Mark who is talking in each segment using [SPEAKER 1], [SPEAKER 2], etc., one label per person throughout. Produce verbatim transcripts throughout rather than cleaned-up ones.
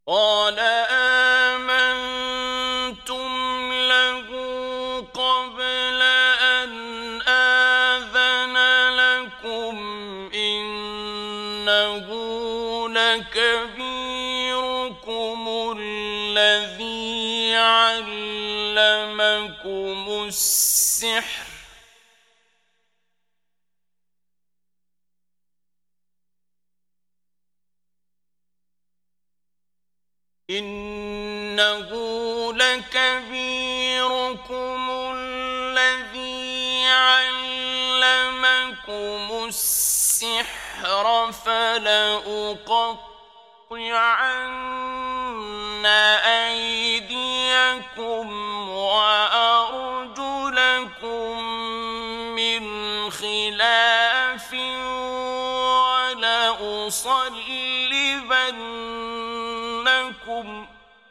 [SPEAKER 1] قَالَ آمَنتُمْ لَهُ قَبْلَ أَنْ آذَنَ لَكُمْ ۖ إِنَّهُ لَكَبِيرُكُمُ الَّذِي عَلَّمَكُمُ السِّحْرَ ۖ إِنَّهُ لَكَبِيرُكُمُ الَّذِي عَلَّمَكُمُ السِّحْرَ ۖ فَلَأُقَطِّعَنَّ أَيْدِيَكُمْ وَأَرْجُلَكُم مِّنْ خِلَافٍ وَلَأُصَلِّبَنَّكُمْ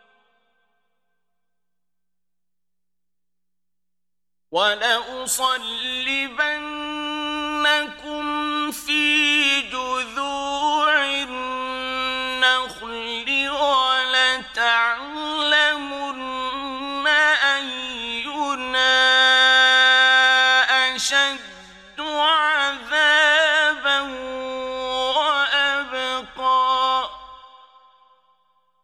[SPEAKER 1] وَلَأُصَلِّبَنَّكُمْ فِي جُذُوعِ النَّخْلِ وَلَتَعْلَمُنَّ أَيُّنَا أَشَدُّ